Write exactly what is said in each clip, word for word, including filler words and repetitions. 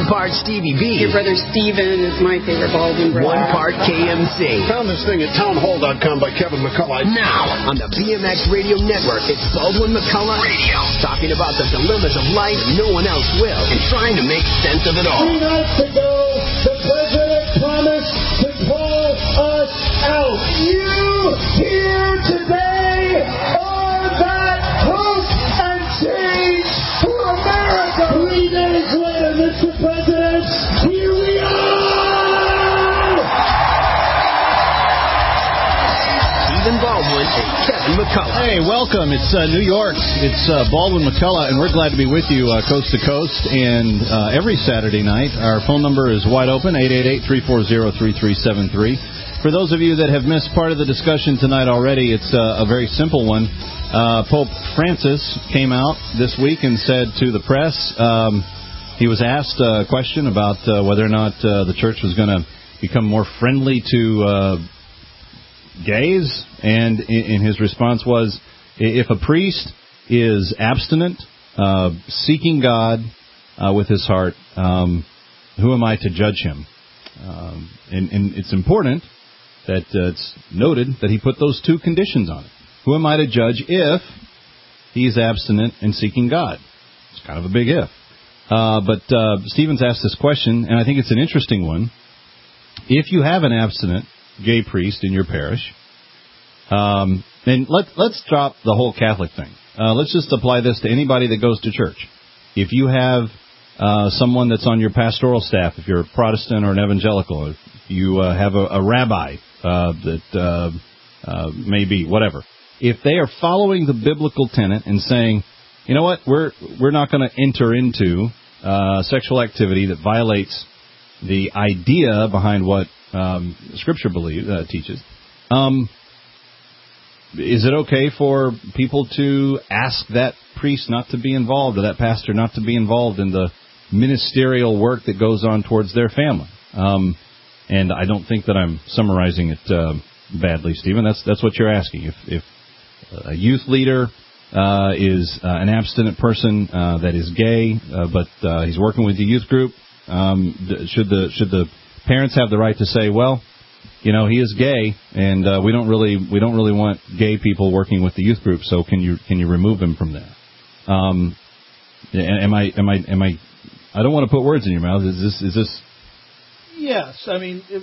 part Stevie B. Your brother Steven is my favorite Baldwin brother. One part K M C. Found this thing at townhall dot com by Kevin McCullough. Now, on the B M X Radio Network, it's Baldwin McCullough Radio. Talking about the dilemmas of life no one else will, and trying to make sense of it all. Three nights ago, the president promised to pull us out. You here today are that hope and change for America. Three days later, Mister President, here we are! Stephen Baldwin and Kevin McCullough. Hey, welcome. It's uh, New York. It's uh, Baldwin McCullough, and we're glad to be with you uh, coast to coast. And uh, every Saturday night, our phone number is wide open, eight eight eight, three four zero, three three seven three. For those of you that have missed part of the discussion tonight already, it's uh, a very simple one. Uh, Pope Francis came out this week and said to the press, um, he was asked a question about uh, whether or not uh, the church was going to become more friendly to uh, gays, and in, in his response was, if a priest is abstinent, uh, seeking God uh, with his heart, um, who am I to judge him? Um, and, and it's important that uh, it's noted that he put those two conditions on it. Who am I to judge if he is abstinent and seeking God? It's kind of a big if. Uh, but uh, Stephen's asked this question, and I think it's an interesting one. If you have an abstinent gay priest in your parish, um, and let, let's drop the whole Catholic thing. Uh, let's just apply this to anybody that goes to church. If you have uh, someone that's on your pastoral staff, if you're a Protestant or an evangelical, if you uh, have a, a rabbi uh, that uh, uh, may be, whatever. If they are following the biblical tenet and saying, you know what, we're we're not going to enter into uh, sexual activity that violates the idea behind what um, Scripture believes uh, teaches, um, is it okay for people to ask that priest not to be involved or that pastor not to be involved in the ministerial work that goes on towards their family? Um, and I don't think that I'm summarizing it uh, badly, Stephen. That's that's what you're asking. If if a youth leader uh, is uh, an abstinent person uh, that is gay, uh, but uh, he's working with the youth group, um, should the should the parents have the right to say, well, you know, he is gay, and uh, we don't really we don't really want gay people working with the youth group, so can you can you remove him from there? Um, am I am I am I? I don't want to put words in your mouth. Is this is this? Yes, I mean, if,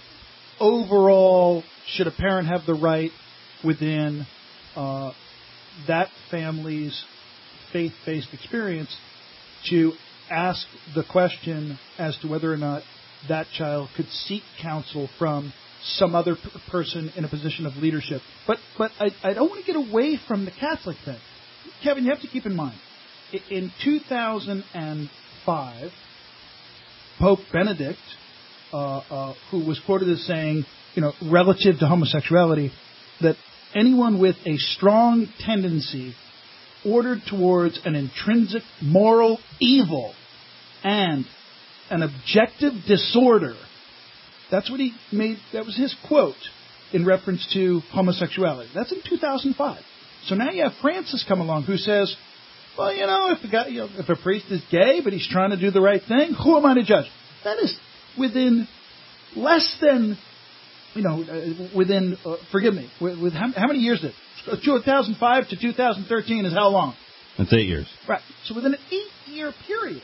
overall, should a parent have the right within uh, that family's faith-based experience to ask the question as to whether or not that child could seek counsel from some other p- person in a position of leadership? But but I, I don't want to get away from the Catholic thing. Kevin, you have to keep in mind, in two thousand five, Pope Benedict, uh, uh, who was quoted as saying, you know, relative to homosexuality, that anyone with a strong tendency ordered towards an intrinsic moral evil and an objective disorder, that's what he made, that was his quote in reference to homosexuality. That's in two thousand five. So now you have Francis come along who says, well, you know, if a guy, you know, if a priest is gay but he's trying to do the right thing, who am I to judge? That is within less than, you know, uh, within, uh, forgive me, with, with how, how many years is it? two thousand five to two thousand thirteen is how long? That's eight years. Right. So within an eight-year period,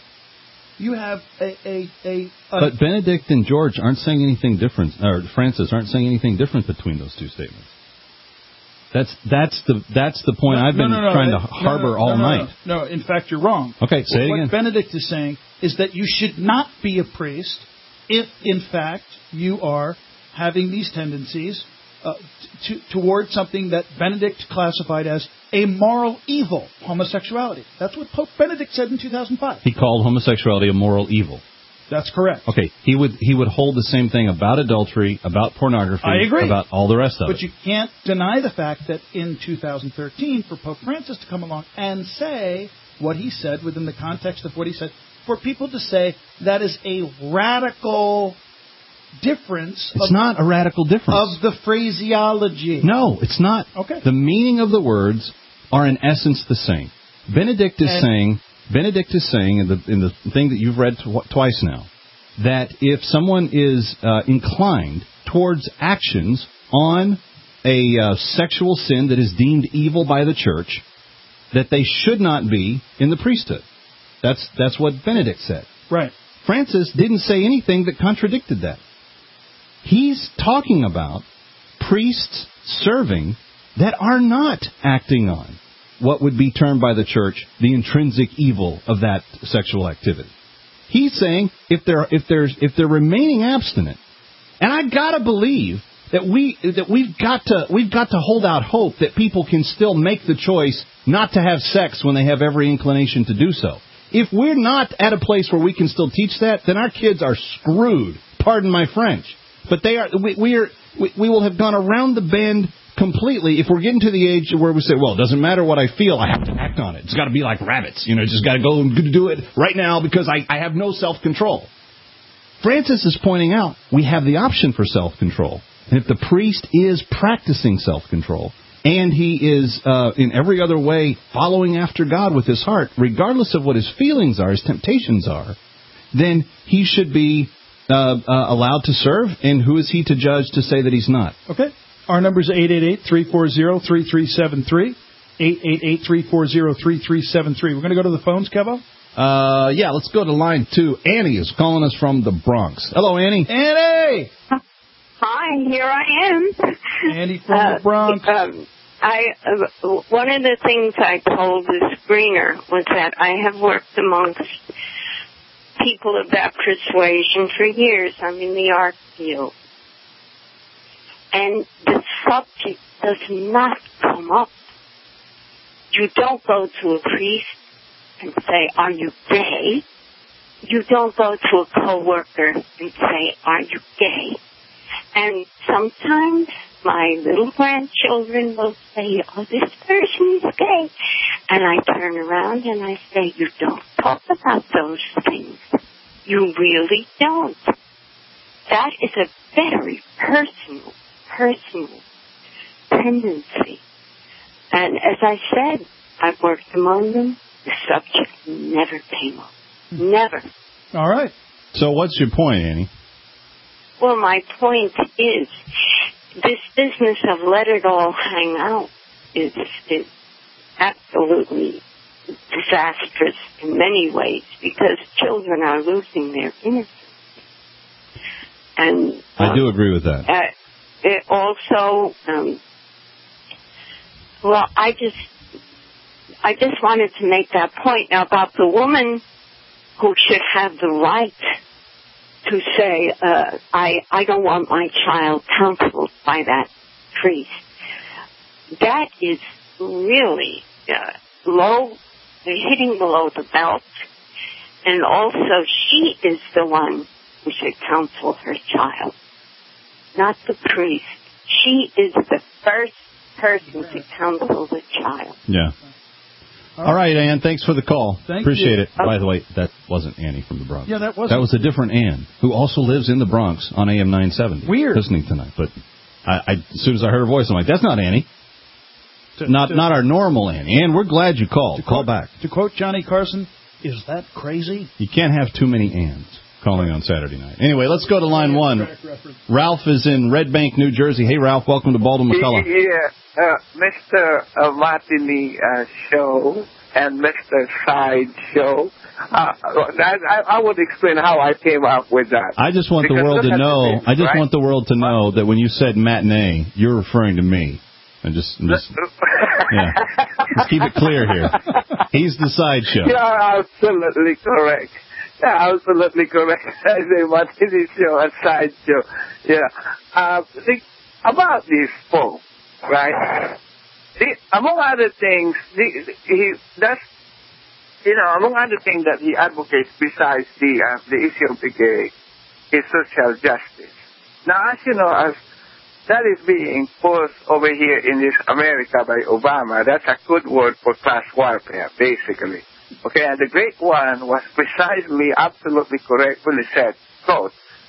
you have a... a, a, a but Benedict and George aren't saying anything different, or Francis aren't saying anything different between those two statements. That's that's the that's the point no, I've been no, no, no, trying no, to harbor no, no, all no, no, night. No, no, in fact, you're wrong. Okay, say it what again. What Benedict is saying is that you should not be a priest if, in fact, you are having these tendencies uh, t- towards something that Benedict classified as a moral evil, homosexuality. That's what Pope Benedict said in two thousand five. He called homosexuality a moral evil. That's correct. Okay, he would he would hold the same thing about adultery, about pornography, I agree. about all the rest of but it. But you can't deny the fact that in two thousand thirteen, for Pope Francis to come along and say what he said within the context of what he said, for people to say that is a radical difference. It's of, not a radical difference. Of the phraseology. No, it's not. Okay. The meaning of the words are in essence the same. Benedict is and, saying Benedict is saying, in the, in the thing that you've read tw- twice now, that if someone is uh, inclined towards actions on a uh, sexual sin that is deemed evil by the church, that they should not be in the priesthood. That's that's what Benedict said. Right. Francis didn't say anything that contradicted that. He's talking about priests serving that are not acting on what would be termed by the church the intrinsic evil of that sexual activity. He's saying if they're if there's if they're remaining abstinent, and I gotta believe that we that we've got to we've got to hold out hope that people can still make the choice not to have sex when they have every inclination to do so. If we're not at a place where we can still teach that, then our kids are screwed. Pardon my French, but they are. We, we are. We, we will have gone around the bend completely if we're getting to the age where we say, well, it doesn't matter what I feel, I have to act on it. It's got to be like rabbits, you know, just got to go and do it right now because I, I have no self-control. Francis is pointing out we have the option for self-control. And if the priest is practicing self-control and he is uh, in every other way following after God with his heart, regardless of what his feelings are, his temptations are, then he should be uh, uh, allowed to serve. And who is he to judge to say that he's not? Okay. Our number is eight eight eight, three four zero, three three seven three. eight eight eight, three four zero, three three seven three. We're going to go to the phones, Kevo? Uh, yeah, let's go to line two. Annie is calling us from the Bronx. Hello, Annie. Annie! Hi, here I am. Annie from uh, the Bronx. Um, I uh, one of the things I told the screener was that I have worked amongst people of that persuasion for years. I'm in the art field. And the subject does not come up. You don't go to a priest and say, are you gay? You don't go to a coworker and say, are you gay? And sometimes my little grandchildren will say, oh, this person is gay. And I turn around and I say, you don't talk about those things. You really don't. That is a very personal, personal tendency. And as I said, I've worked among them. The subject never came up. Never. All right. So what's your point, Annie? Well, my point is, this business of let it all hang out is, is absolutely disastrous in many ways because children are losing their innocence. And um, I do agree with that. Uh, it also, um, well, I just, I just wanted to make that point now about the woman who should have the right to say, uh, I, I don't want my child counseled by that priest. That is really uh, low, hitting below the belt. And also, she is the one who should counsel her child, not the priest. She is the first person to counsel the child. Yeah. All right, Ann, thanks for the call. Thank Appreciate you. it. By the way, that wasn't Annie from the Bronx. Yeah, that wasn't. That was a different Ann, who also lives in the Bronx on A M nine seventy. Weird. Listening tonight. But I, I, as soon as I heard her voice, I'm like, that's not Annie. To, not to, not our normal Annie. Ann, we're glad you called. Call quote, back. To quote Johnny Carson, is that crazy? You can't have too many Anns calling on Saturday night. Anyway, let's go to line one. Ralph is in Red Bank, New Jersey. Hey, Ralph, welcome to Baldwin McCullough. Yeah, uh, Mister Uh, Martini uh, Show and Mister Side Show. Uh, I, I would explain how I came up with that. I just want because the world to know. things, I just right? want the world to know that when you said matinee, you're referring to me. And just, just yeah, let's keep it clear here. He's the sideshow. Yeah, absolutely correct. Yeah, absolutely correct. I say Martini Show and Side Show. Yeah. Uh, the, about these folks, right? The, among other things, the, he that's you know among other things that he advocates besides the uh, the issue of the gay is social justice. Now, as you know, as that is being imposed over here in this America by Obama, that's a good word for class warfare, basically. Okay, and the great one was precisely, absolutely correct when he said, quote,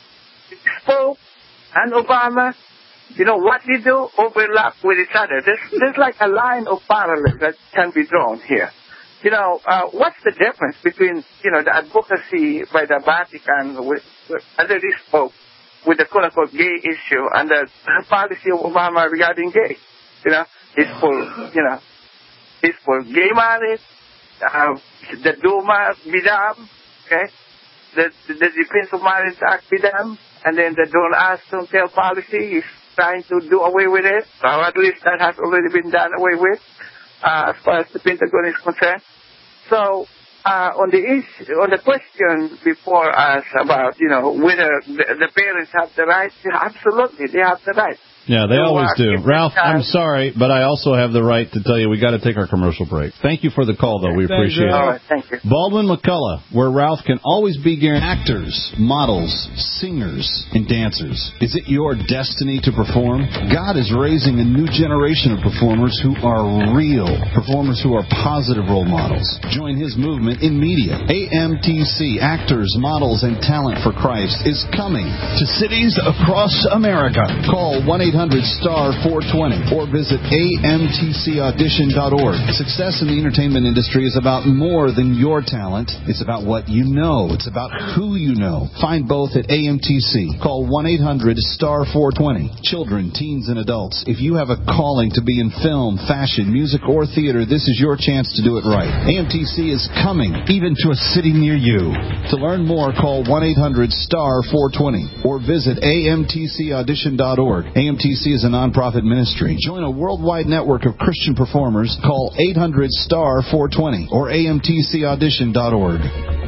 Pope and Obama, you know, what they do overlap with each other. There's, there's like a line of parallel that can be drawn here. you know, uh, what's the difference between, you know, the advocacy by the Vatican with, with, under this Pope with the quote-unquote gay issue and the policy of Obama regarding gay? You know, it's for, you know, it's for gay marriage, uh, the Duma be damned, okay? The, the, the Defense of Marriage Act be damned, and then the Don't Ask, Don't Tell policy is trying to do away with it. So at least that has already been done away with, uh, as far as the Pentagon is concerned. So, uh, on the issue, on the question before us about, you know, whether the, the parents have the right, absolutely, they have the right. Yeah, they to, always uh, do. Ralph, I'm sorry, but I also have the right to tell you we got to take our commercial break. Thank you for the call, though. We Thank appreciate you. it. All right, thank you. Baldwin McCullough, where Ralph can always be guaranteed actors, models, singers, and dancers. Is it your destiny to perform? God is raising a new generation of performers who are real, performers who are positive role models. Join his movement in media. A M T C, Actors, Models, and Talent for Christ, is coming to cities across America. Call one eight hundred star four twenty or visit A M T C audition dot org. Success in the entertainment industry is about more than your talent. It's about what you know. It's about who you know. Find both at A M T C. Call one eight hundred star four twenty. Children, teens, and adults, if you have a calling to be in film, fashion, music, or theater, this is your chance to do it right. A M T C is coming, even to a city near you. To learn more, call one eight hundred star four twenty or visit A M T C audition dot org. A M T C is a nonprofit ministry. Join a worldwide network of Christian performers. Call eight hundred star four twenty or A M T C audition dot org.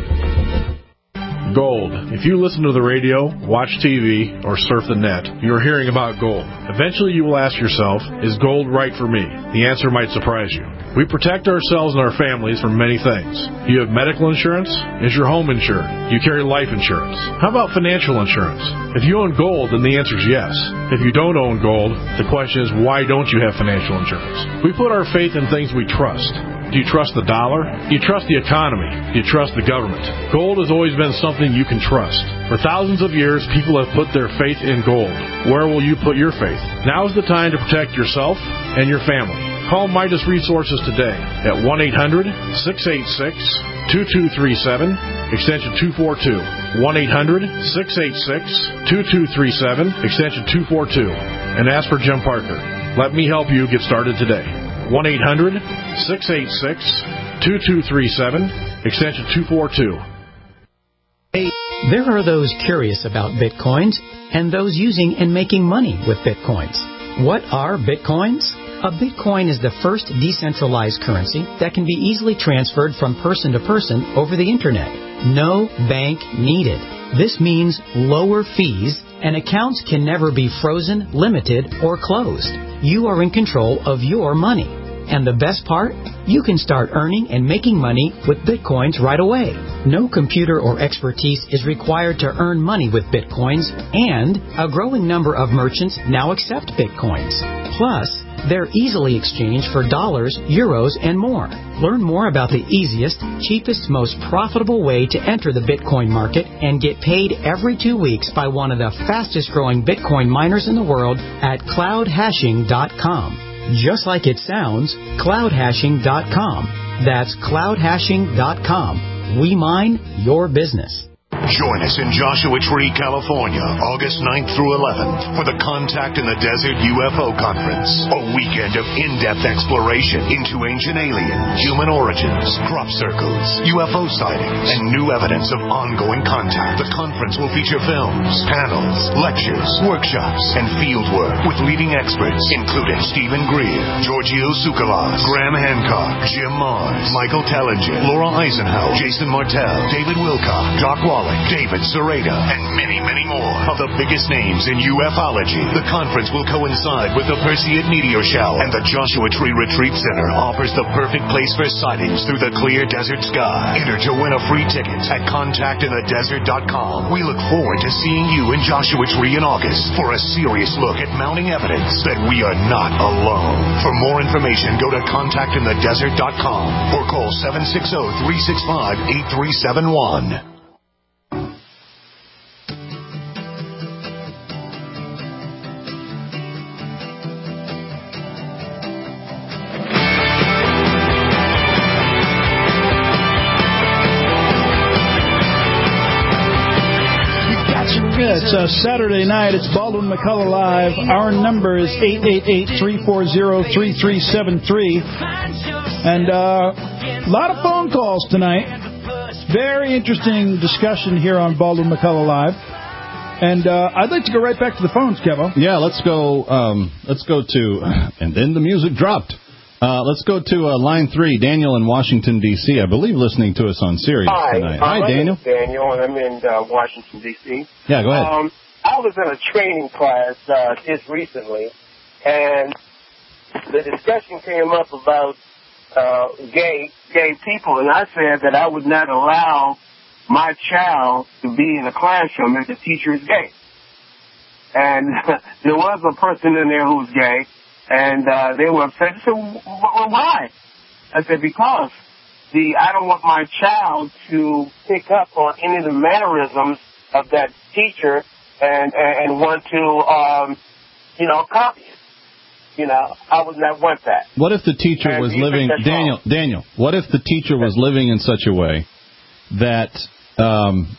Gold. If you listen to the radio, watch T V, or surf the net, you are hearing about gold. Eventually you will ask yourself, is gold right for me? The answer might surprise you. We protect ourselves and our families from many things. You have medical insurance? Is your home insured? You carry life insurance? How about financial insurance? If you own gold, then the answer is yes. If you don't own gold, the question is, why don't you have financial insurance? We put our faith in things we trust. Do you trust the dollar? Do you trust the economy? Do you trust the government? Gold has always been something you can trust. For thousands of years, people have put their faith in gold. Where will you put your faith? Now is the time to protect yourself and your family. Call Midas Resources today at one eight hundred six eight six two two three seven, extension two four two. one eight hundred six eight six two two three seven, extension two four two. And ask for Jim Parker. Let me help you get started today. one eight hundred six eight six two two three seven, extension two four two. There are those curious about Bitcoins and those using and making money with Bitcoins. What are Bitcoins? A Bitcoin is the first decentralized currency that can be easily transferred from person to person over the Internet. No bank needed. This means lower fees, and accounts can never be frozen, limited, or closed. You are in control of your money. And the best part? You can start earning and making money with Bitcoins right away. No computer or expertise is required to earn money with Bitcoins, and a growing number of merchants now accept Bitcoins. Plus, they're easily exchanged for dollars, euros, and more. Learn more about the easiest, cheapest, most profitable way to enter the Bitcoin market and get paid every two weeks by one of the fastest growing Bitcoin miners in the world at cloud hashing dot com. Just like it sounds, cloud hashing dot com. That's cloud hashing dot com. We mine your business. Join us in Joshua Tree, California, August ninth through eleventh for the Contact in the Desert U F O Conference. A weekend of in-depth exploration into ancient aliens, human origins, crop circles, U F O sightings, and new evidence of ongoing contact. The conference will feature films, panels, lectures, workshops, and fieldwork with leading experts, including Stephen Greer, Giorgio Tsoukalos, Graham Hancock, Jim Mars, Michael Tellinger, Laura Eisenhower, Jason Martell, David Wilcock, Doc Wallach, David Sereda, and many, many more of the biggest names in ufology. The conference will coincide with the Perseid Meteor Shower, and the Joshua Tree Retreat Center offers the perfect place for sightings through the clear desert sky. Enter to win a free ticket at contact in the desert dot com. We look forward to seeing you in Joshua Tree in August for a serious look at mounting evidence that we are not alone. For more information, go to contact in the desert dot com or call seven six zero, three six five, eight three seven one. Yeah, it's a Saturday night. It's Baldwin McCullough Live. Our number is eight eight eight, three four zero, three three seven three. And uh, a lot of phone calls tonight. Very interesting discussion here on Baldwin McCullough Live. And uh, I'd like to go right back to the phones, Kevo. Yeah, let's go. Um, let's go to, and then the music dropped. Uh, let's go to uh, line three, Daniel in Washington, D C I believe listening to us on Sirius Hi. tonight. Uh, Hi, my Daniel. name is Daniel, and I'm in uh, Washington, D C Yeah, go ahead. Um, I was in a training class uh, just recently, and the discussion came up about uh, gay gay people, and I said that I would not allow my child to be in a classroom if the teacher is gay. And there was a person in there who was gay, and uh, they were upset. I said, well, why? I said, because the I don't want my child to pick up on any of the mannerisms of that teacher and, and, and want to, um, you know, copy it. You know, I would not want that. What if the teacher And was you think living, that's Daniel, wrong? Daniel, what if the teacher was living in such a way that um,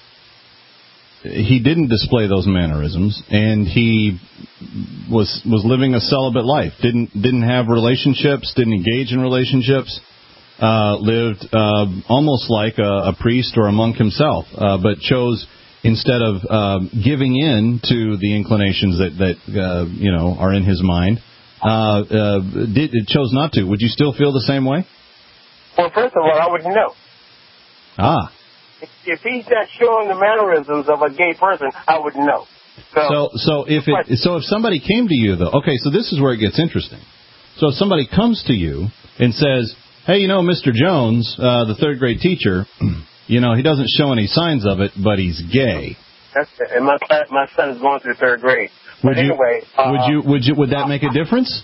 he didn't display those mannerisms and he was was living a celibate life, didn't didn't have relationships, didn't engage in relationships, uh, lived uh, almost like a, a priest or a monk himself, uh, but chose instead of uh, giving in to the inclinations that that uh, you know are in his mind, uh, uh, did chose not to. Would you still feel the same way? Well, first of all, I wouldn't know. Ah. If, if he's not showing the mannerisms of a gay person, I wouldn't know. So, So, so if it, so if somebody came to you though, okay, so this is where it gets interesting. So if somebody comes to you and says, "Hey, you know, Mister Jones, uh, the third grade teacher, you know, he doesn't show any signs of it, but he's gay." that's it. And my my son is going through third grade. But Would you, anyway, uh, would you, would you, would that make a difference?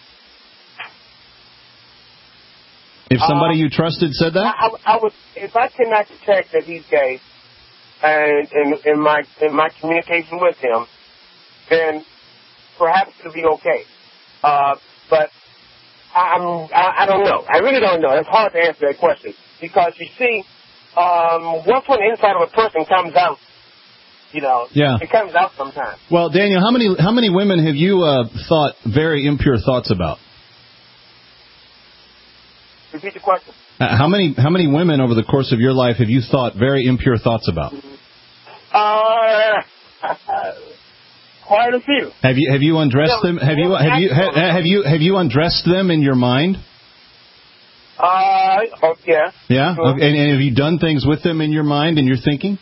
If somebody you trusted said that? I, I, I would, if I cannot detect that he's gay, and in, in my in my communication with him, then perhaps it'll be okay. Uh, but I'm, I, I don't know. I really don't know. It's hard to answer that question because you see, um, once when the inside of a person comes out, you know, Yeah. it comes out sometimes. Well, Daniel, how many how many women have you uh, thought very impure thoughts about? Repeat the question. Uh, how many how many women over the course of your life have you thought very impure thoughts about? Uh, quite a few. Have you have you undressed them? Have you have you have, have you have you undressed them in your mind? Uh, oh, yeah. Yeah. Sure. Okay. And, and have you done things with them in your mind and your thinking?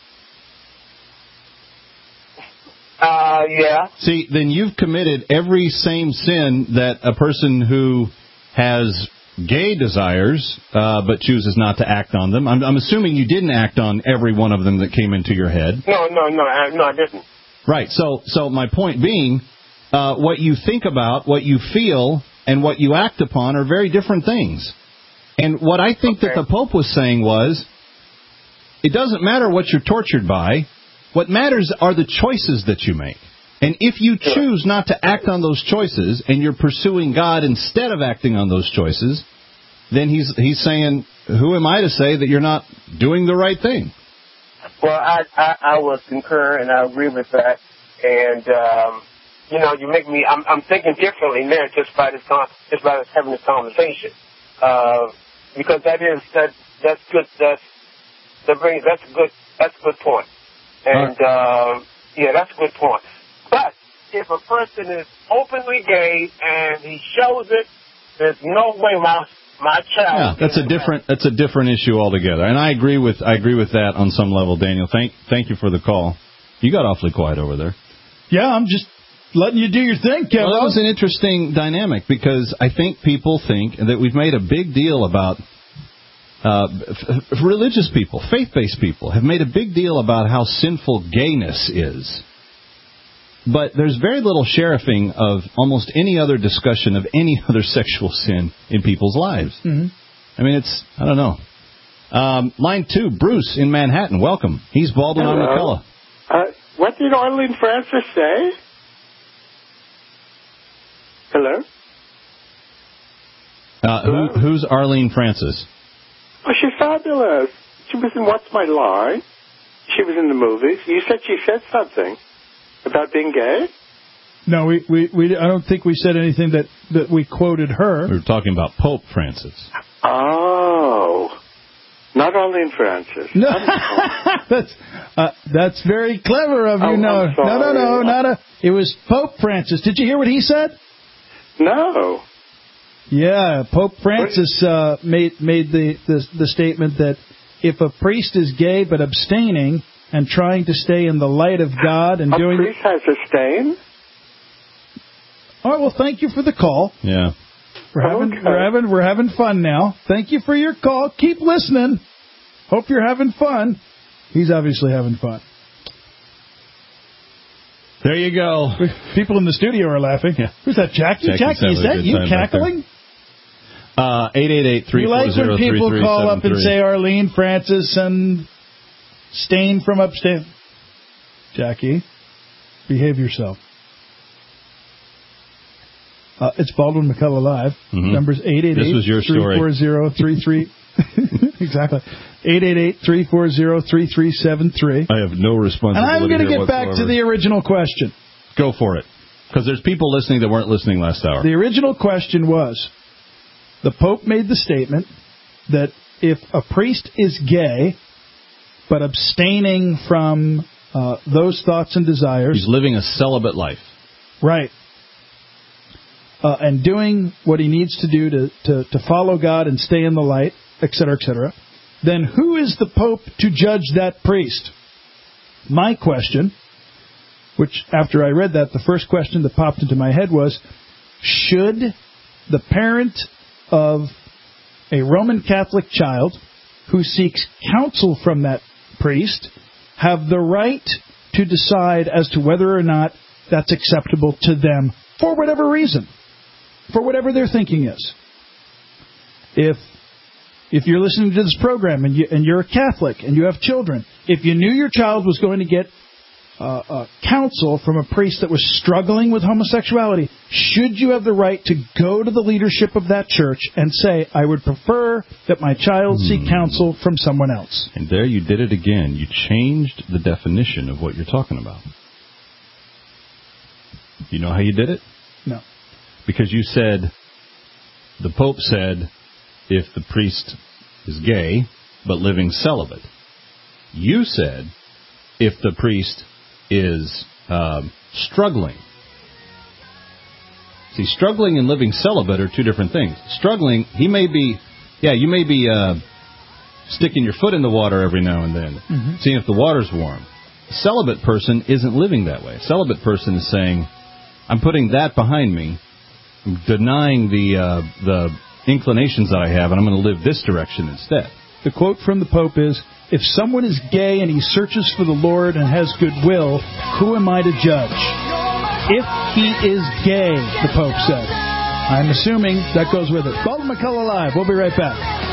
Uh, yeah. See, then you've committed every same sin that a person who has gay desires uh, but chooses not to act on them. I'm, I'm assuming you didn't act on every one of them that came into your head. No, no, no, I, no, I didn't. Right. So, so my point being, uh, what you think about, what you feel, and what you act upon are very different things. And what I think Okay. that the Pope was saying was, it doesn't matter what you're tortured by. What matters are the choices that you make. And if you choose not to act on those choices and you're pursuing God instead of acting on those choices, then he's he's saying, who am I to say that you're not doing the right thing? Well, I, I, I would concur and I agree with that. And, um, you know, you make me, I'm, I'm thinking differently now just by this, con- just by this having this conversation. Uh, because that is, that, that's good, that's, that brings, that's a good, that's a good point. And, uh, yeah, that's a good point. But if a person is openly gay and he shows it, there's no way my my child. Yeah, that's a different that's a different issue altogether. And I agree with I agree with that on some level, Daniel. Thank thank you for the call. You got awfully quiet over there. Yeah, I'm just letting you do your thing, Kevin. Well, that was an interesting dynamic because I think people think that we've made a big deal about uh, f- religious people, faith-based people have made a big deal about how sinful gayness is. But there's very little sheriffing of almost any other discussion of any other sexual sin in people's lives. Mm-hmm. I mean, it's, I don't know. Um, line two, Bruce in Manhattan. Welcome. He's Baldwin on McCullough. Uh, what did Arlene Francis say? Hello? Uh, Hello? Who, who's Arlene Francis? Oh, she's fabulous. She was in What's My Line. She was in the movies. You said she said something. About being gay? No, we, we, we I don't think we said anything that, that we quoted her. We were talking about Pope Francis. Oh. Not Arlene Francis. No, that's uh, that's very clever of you. Oh, no, I'm sorry. no, no, no, not a. It was Pope Francis. Did you hear what he said? No. Yeah, Pope Francis uh, made made the, the the statement that if a priest is gay but abstaining and trying to stay in the light of God and a doing. A priest has a stain? All right. Well, thank you for the call. Yeah. We're having okay. we're having we're having fun now. Thank you for your call. Keep listening. Hope you're having fun. He's obviously having fun. There you go. People in the studio are laughing. Yeah. Who's that, Jackie? Jackie, Jackie, is that you cackling? Uh, eight eight eight, three four zero, three three seven three. You like when people call up and say Arlene Francis and Stain from upstate? Jackie, behave yourself. Uh, it's Baldwin McCullough Live. Mm-hmm. Numbers eight eight eight, three four zero, three three Exactly. eight eight eight, three four zero, three three seven three. I have no responsibility. And I'm going to get whatsoever. back to the original question. Go for it. Because there's people listening that weren't listening last hour. The original question was, the Pope made the statement that if a priest is gay, but abstaining from uh, those thoughts and desires... He's living a celibate life. Right. Uh, and doing what he needs to do to, to, to follow God and stay in the light, et cetera, et cetera, then who is the Pope to judge that priest? My question, which after I read that, the first question that popped into my head was, should the parent of a Roman Catholic child who seeks counsel from that priest have the right to decide as to whether or not that's acceptable to them for whatever reason? For whatever their thinking is. If if you're listening to this program and, you, and you're a Catholic and you have children, if you knew your child was going to get uh, uh, counsel from a priest that was struggling with homosexuality, should you have the right to go to the leadership of that church and say, I would prefer that my child seek counsel from someone else? And there you did it again. You changed the definition of what you're talking about. You know how you did it? No. Because you said, the Pope said, if the priest is gay, but living celibate. You said, if the priest is um, struggling. See, struggling and living celibate are two different things. Struggling, he may be, yeah, you may be uh, sticking your foot in the water every now and then, mm-hmm. seeing if the water's warm. A celibate person isn't living that way. A celibate person is saying, I'm putting that behind me. I'm denying the uh, the inclinations that I have, and I'm going to live this direction instead. The quote from the Pope is, if someone is gay and he searches for the Lord and has goodwill, who am I to judge? If he is gay, the Pope said. I'm assuming that goes with it. Baldwin McCullough Live. We'll be right back.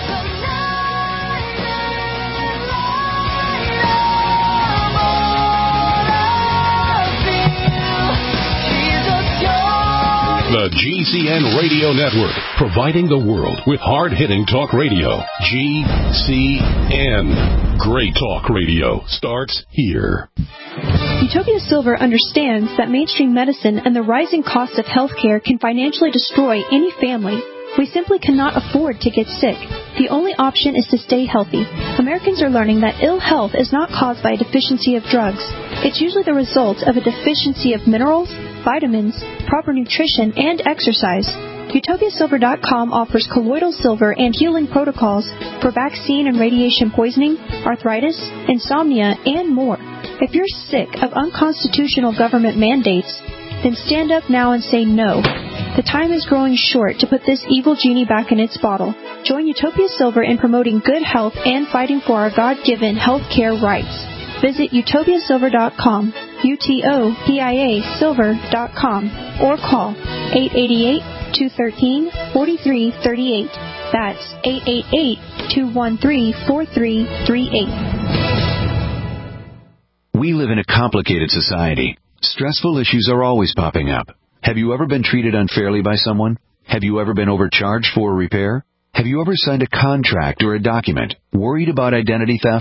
The G C N Radio Network, providing the world with hard-hitting talk radio. G C N. Great talk radio starts here. Utopia Silver understands that mainstream medicine and the rising cost of healthcare can financially destroy any family. We simply cannot afford to get sick. The only option is to stay healthy. Americans are learning that ill health is not caused by a deficiency of drugs. It's usually the result of a deficiency of minerals, vitamins, proper nutrition, and exercise. Utopia Silver dot com offers colloidal silver and healing protocols for vaccine and radiation poisoning, arthritis, insomnia, and more. If you're sick of unconstitutional government mandates, then stand up now and say no. The time is growing short to put this evil genie back in its bottle. Join Utopia Silver in promoting good health and fighting for our God-given health care rights. Visit Utopia Silver dot com, U T O P I A Silver dot com, or call eight eight eight, two one three, four three three eight. That's eight eight eight, two one three, four three three eight. We live in a complicated society. Stressful issues are always popping up. Have you ever been treated unfairly by someone? Have you ever been overcharged for a repair? Have you ever signed a contract or a document worried about identity theft?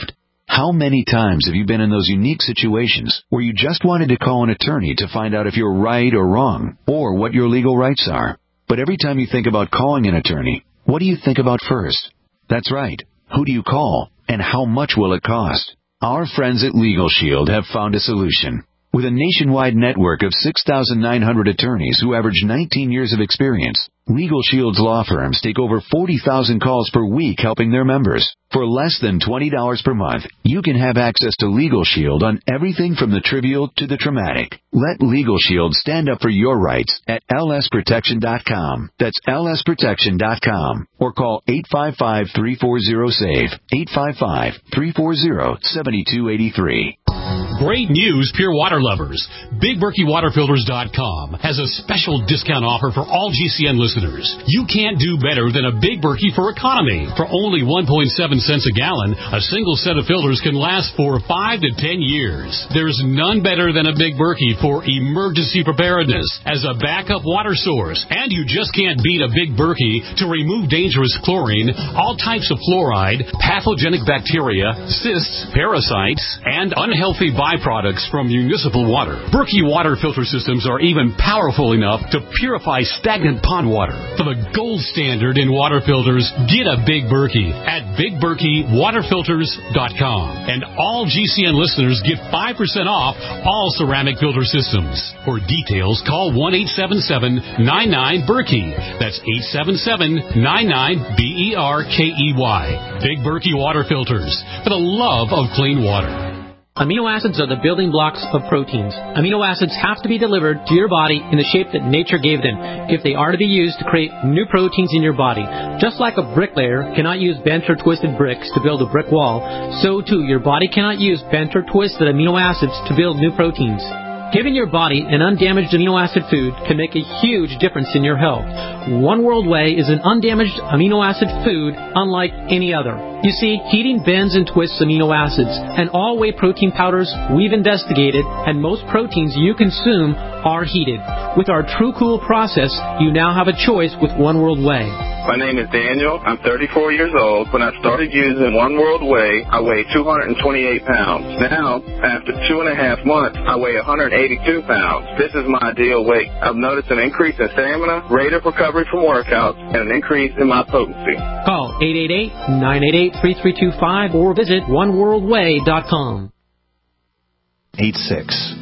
How many times have you been in those unique situations where you just wanted to call an attorney to find out if you're right or wrong, or what your legal rights are? But every time you think about calling an attorney, what do you think about first? That's right. Who do you call, and how much will it cost? Our friends at Legal Shield have found a solution. With a nationwide network of six thousand nine hundred attorneys who average nineteen years of experience, Legal Shield's law firms take over forty thousand calls per week helping their members. For less than twenty dollars per month, you can have access to Legal Shield on everything from the trivial to the traumatic. Let Legal Shield stand up for your rights at L S protection dot com. That's L S protection dot com. Or call eight five five, three four zero, SAVE, eight five five, three four zero, seven two eight three. Great news, pure water lovers. Big Berkey Water Filters dot com has a special discount offer for all G C N listeners. You can't do better than a Big Berkey for economy. For only one point seven cents a gallon, a single set of filters can last for five to ten years. There's none better than a Big Berkey for emergency preparedness as a backup water source. And you just can't beat a Big Berkey to remove dangerous chlorine, all types of fluoride, pathogenic bacteria, cysts, parasites, and unhealthy byproducts from municipal water. Berkey water filter systems are even powerful enough to purify stagnant pond water. For the gold standard in water filters, get a Big Berkey at Big Berkey Water Filters dot com. And all G C N listeners get five percent off all ceramic filter systems. For details, call one eight seven seven, nine nine, Berkey. That's eight seven seven, nine nine, B E R K E Y. Big Berkey Water Filters, for the love of clean water. Amino acids are the building blocks of proteins. Amino acids have to be delivered to your body in the shape that nature gave them if they are to be used to create new proteins in your body. Just like a bricklayer cannot use bent or twisted bricks to build a brick wall, so too your body cannot use bent or twisted amino acids to build new proteins. Giving your body an undamaged amino acid food can make a huge difference in your health. One World Whey is an undamaged amino acid food unlike any other. You see, heating bends and twists amino acids, and all whey protein powders we've investigated, and most proteins you consume are heated. With our True Cool process, you now have a choice with One World Whey. My name is Daniel. I'm thirty-four years old. When I started using One World Whey, I weighed two hundred twenty-eight pounds. Now, after two and a half months, I weigh one hundred eighty-two pounds. This is my ideal weight. I've noticed an increase in stamina, rate of recovery from workouts, and an increase in my potency. Call eight eight eight, nine eight eight, three three two five or visit one world whey dot com. eight six.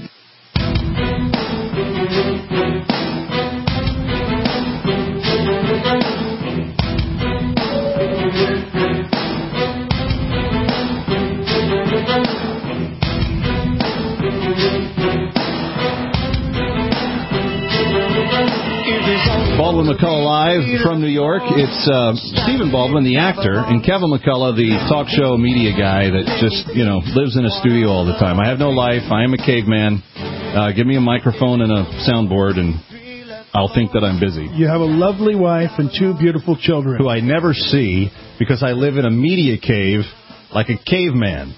Baldwin McCullough live from New York. It's uh, Stephen Baldwin, the actor, and Kevin McCullough, the talk show media guy that just, you know, lives in a studio all the time. I have no life. I am a caveman. Uh, give me a microphone and a soundboard, and I'll think that I'm busy. You have a lovely wife and two beautiful children. Who I never see because I live in a media cave like a caveman.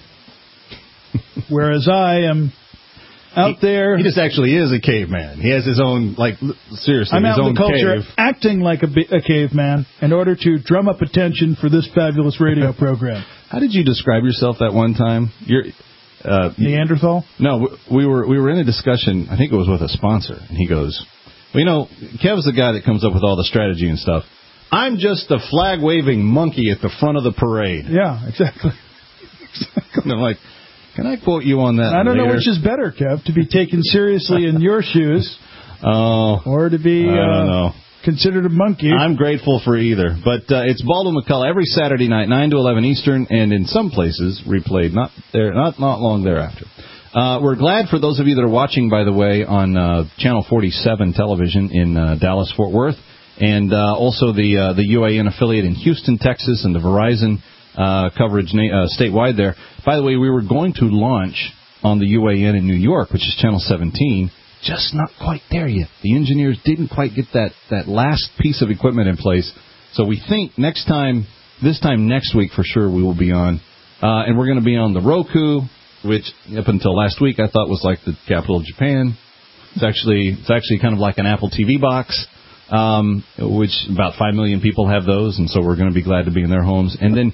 Whereas I am... Out he, there, he just actually is a caveman. He has his own, like, seriously, I'm his out own in the culture, cave. acting like a, a caveman in order to drum up attention for this fabulous radio program. How did you describe yourself that one time? You're uh, Neanderthal? No, we were we were in a discussion. I think it was with a sponsor, and he goes, "Well, you know, Kev's the guy that comes up with all the strategy and stuff. I'm just the flag waving monkey at the front of the parade." Yeah, exactly. exactly. And I'm like. Can I quote you on that? I don't later? know which is better, Kev, to be taken seriously in your shoes, oh, or to be I don't uh, know. considered a monkey. I'm grateful for either. But uh, it's Baldwin McCullough every Saturday night, nine to eleven Eastern, and in some places replayed not there, not not long thereafter. Uh, we're glad for those of you that are watching, by the way, on uh, Channel forty-seven television in uh, Dallas, Fort Worth, and uh, also the uh, the U A N affiliate in Houston, Texas, and the Verizon Uh, coverage na- uh, statewide there. By the way, we were going to launch on the U A N in New York, which is Channel seventeen, just not quite there yet. The engineers didn't quite get that, that last piece of equipment in place. So we think next time, this time next week for sure, we will be on. Uh, and we're going to be on the Roku, which up until last week I thought was like the capital of Japan. It's actually it's actually kind of like an Apple T V box. Um, which about five million people have those, and so we're going to be glad to be in their homes. And then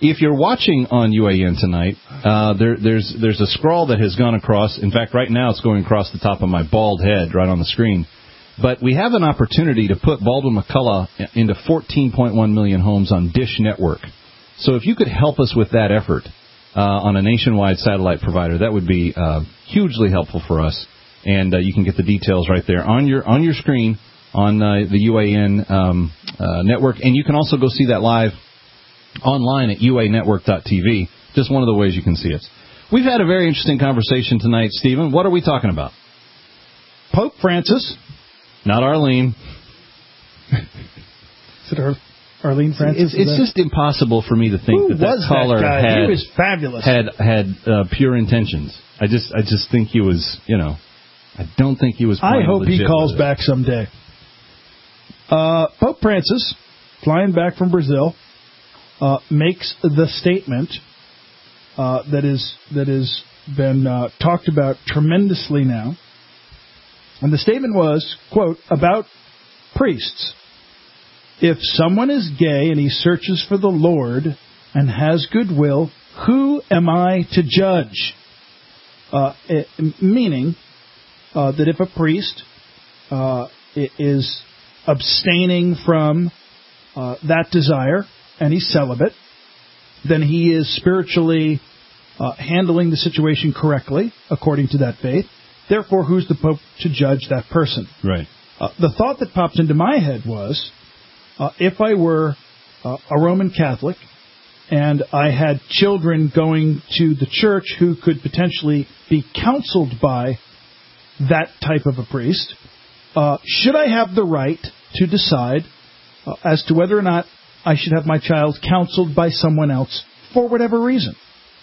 If you're watching on U A N tonight, uh, there, there's there's a scroll that has gone across. In fact, right now it's going across the top of my bald head right on the screen. But we have an opportunity to put Baldwin McCullough into fourteen point one million homes on Dish Network. So if you could help us with that effort uh, on a nationwide satellite provider, that would be uh, hugely helpful for us. And uh, you can get the details right there on your on your screen on uh, the U A N um, uh, network. And you can also go see that live online at U A network dot T V. Just one of the ways you can see us. We've had a very interesting conversation tonight, Stephen. What are we talking about? Pope Francis. Not Arlene. Is it Ar- Arlene Francis? It's, it's just impossible for me to think Who that that was caller that guy? had He was fabulous. had had uh, pure intentions. I just I just think he was, you know, I don't think he was. I hope he legit calls with it. back someday. Uh, Pope Francis, flying back from Brazil, uh, makes the statement uh, that is that has been uh, talked about tremendously now. And the statement was, quote, about priests. If someone is gay and he searches for the Lord and has goodwill, who am I to judge? Uh, it, meaning uh, that if a priest uh, is abstaining from uh, that desire and he's celibate, then he is spiritually uh, handling the situation correctly, according to that faith. Therefore, who's the Pope to judge that person? Right. Uh, the thought that popped into my head was, uh, if I were uh, a Roman Catholic and I had children going to the church who could potentially be counseled by that type of a priest, uh, should I have the right to decide uh, as to whether or not I should have my child counseled by someone else for whatever reason?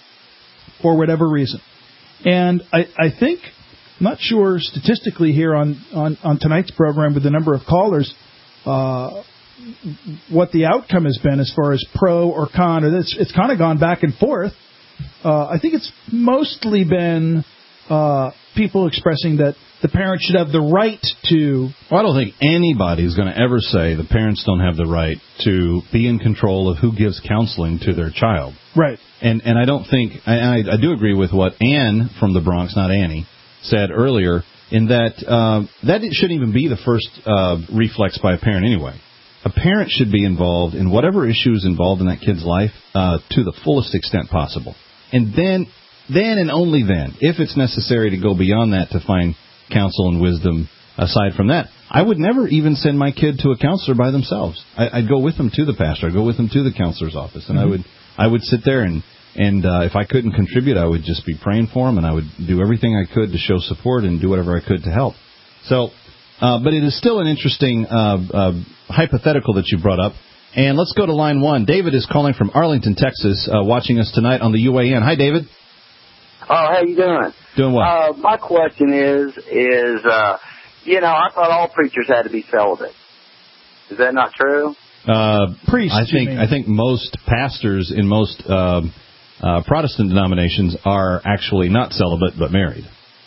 For whatever reason. And I, I think... I'm not sure statistically here on, on, on tonight's program with the number of callers uh, what the outcome has been as far as pro or con. Or this. It's kind of gone back and forth. Uh, I think it's mostly been uh, people expressing that the parents should have the right to... Well, I don't think anybody's going to ever say the parents don't have the right to be in control of who gives counseling to their child. Right. And and I don't think... I, I, I do agree with what Ann from the Bronx, not Annie, said earlier, in that uh, that it shouldn't even be the first uh, reflex by a parent anyway. A parent should be involved in whatever issue is involved in that kid's life uh, to the fullest extent possible. And then, then and only then, if it's necessary to go beyond that to find counsel and wisdom aside from that, I would never even send my kid to a counselor by themselves. I, I'd go with them to the pastor. I'd go with them to the counselor's office. And mm-hmm. I would I would sit there and... And uh, if I couldn't contribute, I would just be praying for him, and I would do everything I could to show support and do whatever I could to help. So, uh, but it is still an interesting uh, uh, hypothetical that you brought up. And let's go to line one. David is calling from Arlington, Texas, uh, watching us tonight on the U A N. Hi, David. Oh, how you doing? Doing well. Uh, my question is, is uh, you know, I thought all preachers had to be celibate. Is that not true? Uh, Priests, I think I think most pastors in most uh, uh, Protestant denominations are actually not celibate but married.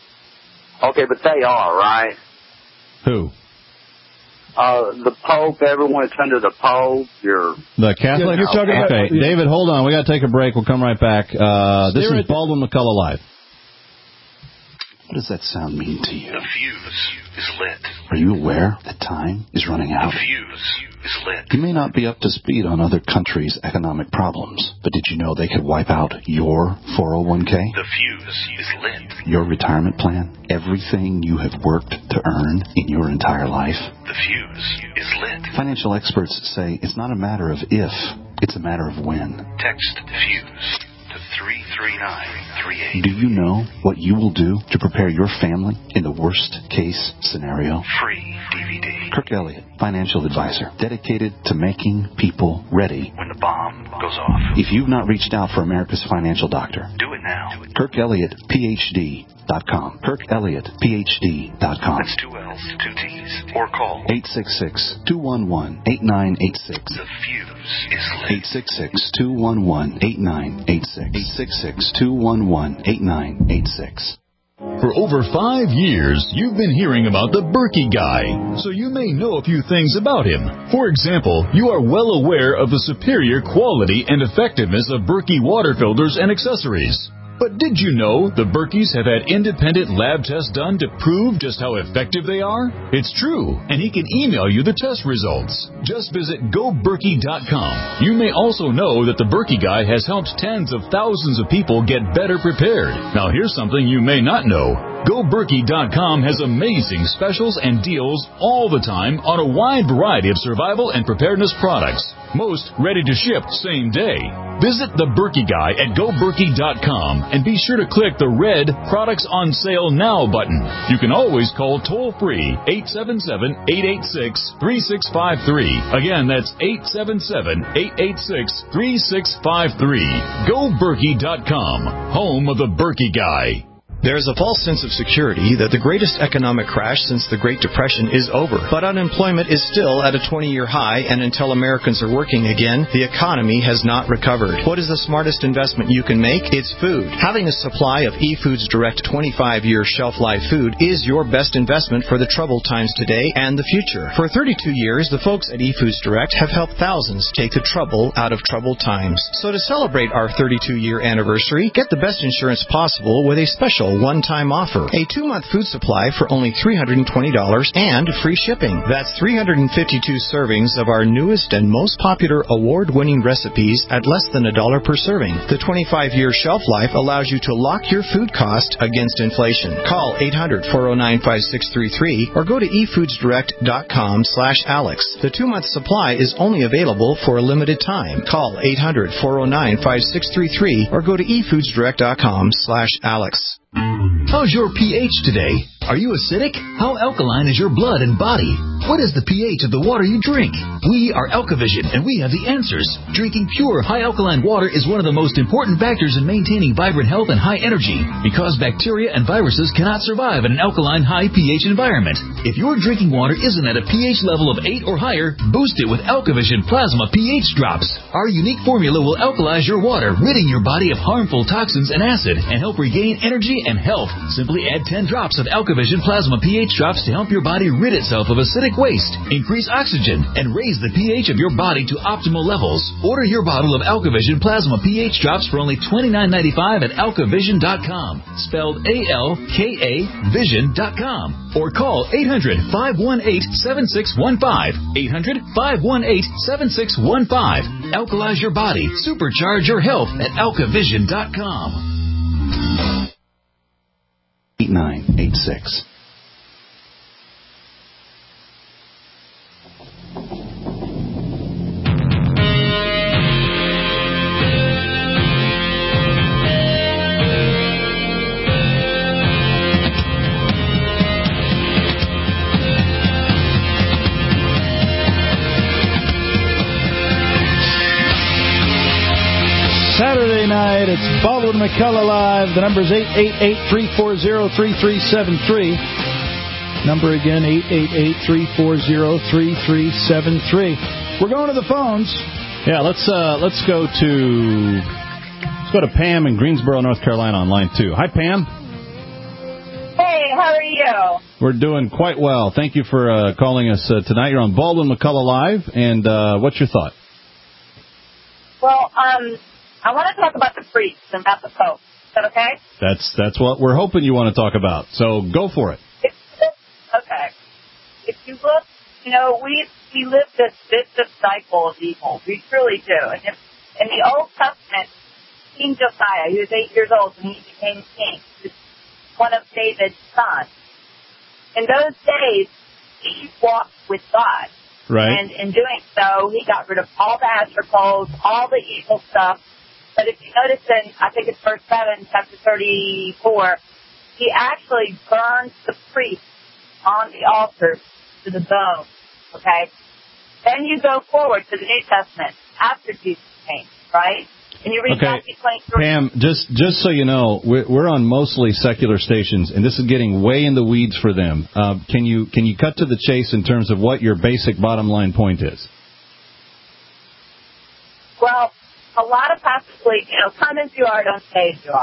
Okay, but they are, right? Who? Uh, the Pope, everyone that's under the Pope, you're... The Catholic? You're talking about, okay, yeah. David, hold on. We got to take a break. We'll come right back. Uh, this is Baldwin McCullough Live. What does that sound mean to you? The fuse is lit. Are you aware that time is running out? The fuse is lit. You may not be up to speed on other countries' economic problems, but did you know they could wipe out your four oh one k? The fuse is lit. Your retirement plan? Everything you have worked to earn in your entire life? The fuse is lit. Financial experts say it's not a matter of if, it's a matter of when. Text fuse to three three nine three eight. Do you know what you will do to prepare your family in the worst case scenario? Free D V D. Kirk Elliott, financial advisor, dedicated to making people ready when the bomb goes off. If you've not reached out for America's financial doctor, do it now. Kirk Elliott P H D dot com. Kirk Elliott P H D dot com. That's two L's, two T's. Or call eight six six, two one one, eight nine eight six. The fuse is lit. eight six six, two one one, eight nine eight six. eight six six, two one one, eight nine eight six. For over five years, you've been hearing about the Berkey Guy, so you may know a few things about him. For example, you are well aware of the superior quality and effectiveness of Berkey water filters and accessories. But did you know the Berkeys have had independent lab tests done to prove just how effective they are? It's true, and he can email you the test results. Just visit go berkey dot com. You may also know that the Berkey Guy has helped tens of thousands of people get better prepared. Now here's something you may not know. go berkey dot com has amazing specials and deals all the time on a wide variety of survival and preparedness products. Most ready to ship same day. Visit the Berkey Guy at go berkey dot com and be sure to click the red Products on Sale Now button. You can always call toll-free eight seven seven, eight eight six, three six five three. Again, that's eight seven seven, eight eight six, three six five three. go berkey dot com, home of the Berkey Guy. There is a false sense of security that the greatest economic crash since the Great Depression is over. But unemployment is still at a twenty-year high, and until Americans are working again, the economy has not recovered. What is the smartest investment you can make? It's food. Having a supply of eFoods Direct twenty-five year shelf life food is your best investment for the troubled times today and the future. For thirty-two years, the folks at eFoods Direct have helped thousands take the trouble out of troubled times. So to celebrate our thirty-two year anniversary, get the best insurance possible with a special one-time offer. A two-month food supply for only three hundred twenty dollars and free shipping. That's three hundred fifty-two servings of our newest and most popular award-winning recipes at less than a dollar per serving. The twenty-five year shelf life allows you to lock your food cost against inflation. Call eight hundred, four oh nine, five six three three or go to e foods direct dot com slash alex. The two-month supply is only available for a limited time. Call eight hundred, four oh nine, five six three three or go to e foods direct dot com slash alex. How's your pH today? Are you acidic? How alkaline is your blood and body? What is the pH of the water you drink? We are Alkavision, and we have the answers. Drinking pure, high-alkaline water is one of the most important factors in maintaining vibrant health and high energy, because bacteria and viruses cannot survive in an alkaline, high pH environment. If your drinking water isn't at a pH level of eight or higher, boost it with Alkavision Plasma pH Drops. Our unique formula will alkalize your water, ridding your body of harmful toxins and acid, and help regain energy and health. Simply add ten drops of Alkavision Plasma pH Drops to help your body rid itself of acidic waste, increase oxygen, and raise the pH of your body to optimal levels. Order your bottle of Alkavision Plasma pH Drops for only twenty-nine ninety-five at alkavision dot com, spelled A L K A vision dot com, or call eight hundred, five one eight, seven six one five, eight hundred, five one eight, seven six one five. Alkalize your body, supercharge your health at alkavision dot com. eight nine eight six. Saturday night, it's Baldwin McCullough Live. The number is eight eight eight, three four zero, three three seven three. Number again, eight eight eight, three four zero, three three seven three. We're going to the phones. Yeah, let's uh, let's go to let's go to Pam in Greensboro, North Carolina on line two. Hi, Pam. Hey, how are you? We're doing quite well. Thank you for uh, calling us uh, tonight. You're on Baldwin McCullough Live, and uh, what's your thought? Well, um, I want to talk about the priests and about the Pope. Is that okay? That's that's what we're hoping you want to talk about. So go for it. If, okay. If you look, you know, we we live this vicious cycle of evil. We truly do. And if, in the Old Testament, King Josiah, he was eight years old when he became king. He was one of David's sons. In those days, he walked with God. Right. And in doing so, he got rid of all the Asher poles, all the evil stuff. But if you notice in, I think it's verse seven, chapter thirty-four, he actually burns the priests on the altar to the bone. Okay? Then you go forward to the New Testament after Jesus came, right? And you read Okay. Matthew twenty-three. Pam, just just so you know, we're, we're on mostly secular stations, and this is getting way in the weeds for them. Uh, can you can you cut to the chase in terms of what your basic bottom line point is? Well, a lot of pastors believe, you know, come as you are, don't stay as you are.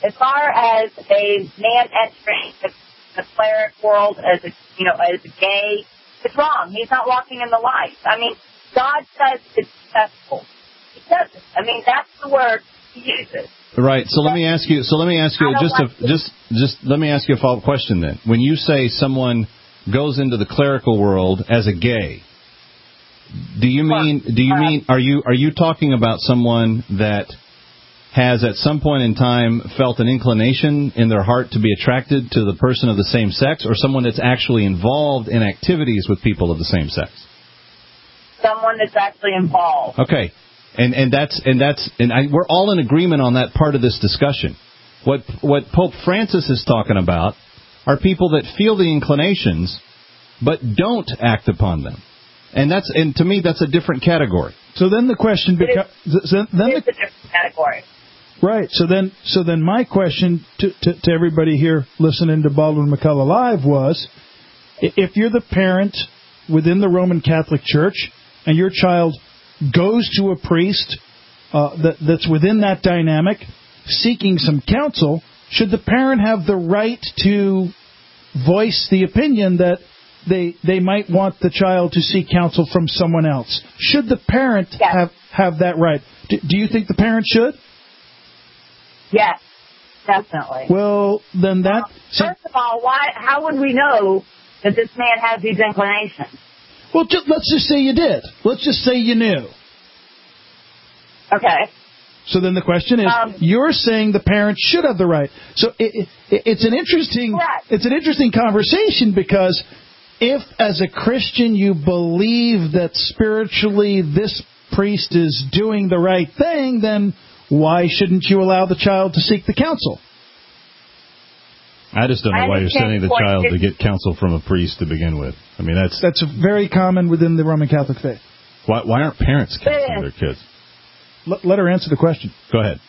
as far as a man entering the, the cleric world as a, you know, as a gay, it's wrong. He's not walking in the light. I mean, God says it's successful. He doesn't. I mean, that's the word he uses. Right. So let me ask you. So let me ask you just like a, just just let me ask you a follow-up question then. When you say someone goes into the clerical world as a gay, do you mean do you mean are you are you talking about someone that has at some point in time felt an inclination in their heart to be attracted to the person of the same sex, or someone that's actually involved in activities with people of the same sex? Someone that's actually involved. Okay. And and that's and that's and I, we're all in agreement on that part of this discussion. What what Pope Francis is talking about are people that feel the inclinations but don't act upon them, and that's and to me that's a different category. So then the question becomes then the, It's a different category. Right. So then so then my question to, to to everybody here listening to Baldwin McCullough Live was, if you're the parent within the Roman Catholic Church and your child goes to a priest uh, that, that's within that dynamic, seeking some counsel, should the parent have the right to voice the opinion that they they might want the child to seek counsel from someone else? Should the parent yes. have, have that right? Do, do you think the parent should? Yes, definitely. Well, then that... Well, first of all, why? How would we know that this man has these inclinations? Well, just, let's just say you did. Let's just say you knew. Okay. So then the question is, um, you're saying the parent should have the right. So it, it, it's an interesting, correct. it's an interesting conversation, because if, as a Christian, you believe that spiritually this priest is doing the right thing, then why shouldn't you allow the child to seek the counsel? I just don't know why you're sending the child to get counsel from a priest to begin with. I mean, that's that's very common within the Roman Catholic faith. Why, why aren't parents counseling their kids? Let, let her answer the question. Go ahead.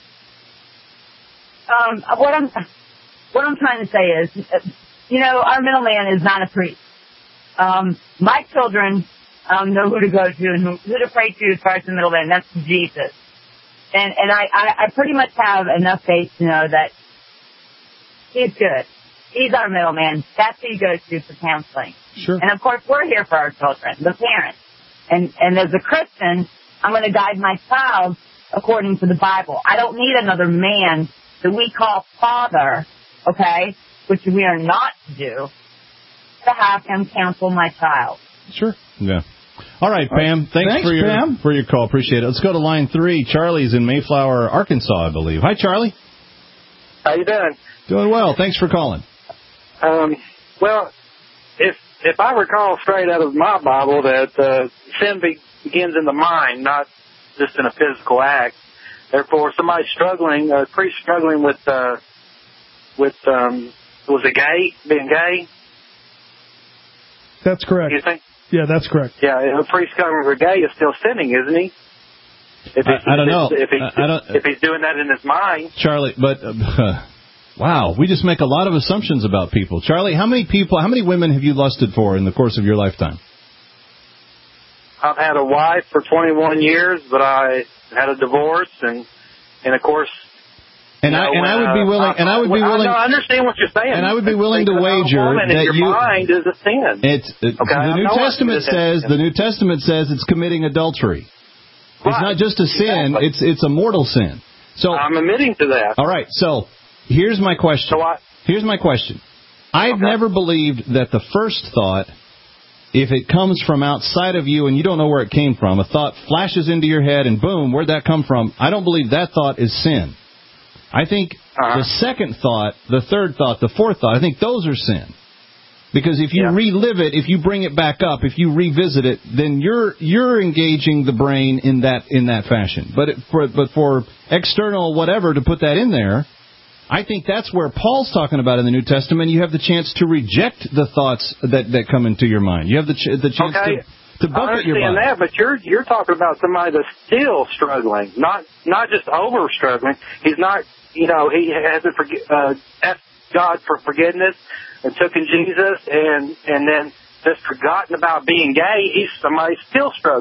Um, what I'm what I'm trying to say is, you know, our middleman is not a priest. Um, my children um, know who to go to and who, who to pray to as far as the middleman. That's Jesus. And and I, I, I pretty much have enough faith to know that he's good. He's our middleman. That's who he goes to for counseling. Sure. And, of course, we're here for our children, the parents. And, and as a Christian, I'm going to guide my child according to the Bible. I don't need another man that we call father, okay, which we are not to do, to have him counsel my child. Sure. Yeah. All right, Pam. Thanks, Thanks for your Pam. for your call. Appreciate it. Let's go to line three. Charlie's in Mayflower, Arkansas, I believe. Hi, Charlie. How you doing? Doing well. Thanks for calling. Um, well, if if I recall straight out of my Bible that uh, sin be, begins in the mind, not just in a physical act. Therefore, somebody struggling, a priest struggling with uh, with um, was it gay, being gay? That's correct. You think? Yeah, that's correct. Yeah, a priest struggling with gay is still sinning, isn't he? If I, I don't know. If he's, I don't, if he's doing that in his mind. Charlie, but uh, wow, we just make a lot of assumptions about people. Charlie, how many people, how many women have you lusted for in the course of your lifetime? I've had a wife for twenty-one years, but I had a divorce, and and of course. And I and I would be willing, and I would be willing. I understand what you're saying. And I would be willing to wager that your you. mind is a sin. It's it, okay, the New Testament says the New Testament says it's committing adultery. It's right. not just a sin; exactly. it's it's a mortal sin. So I'm admitting to that. All right. So here's my question. So I, here's my question. I've okay. never believed that the first thought, if it comes from outside of you and you don't know where it came from, a thought flashes into your head and boom, where'd that come from? I don't believe that thought is sin. I think uh-huh. the second thought, the third thought, the fourth thought, I think those are sin. Because if you yeah. relive it, if you bring it back up, if you revisit it, then you're you're engaging the brain in that in that fashion. But it, for but for external whatever to put that in there, I think that's where Paul's talking about in the New Testament. You have the chance to reject the thoughts that, that come into your mind. You have the ch- the chance okay. to, to buffet your mind. I understand that, but you're you're talking about somebody that's still struggling, not not just over struggling. He's not, you know, he hasn't forg- uh, asked God for forgiveness and took in Jesus, and and then just forgotten about being gay. He's somebody still struggling.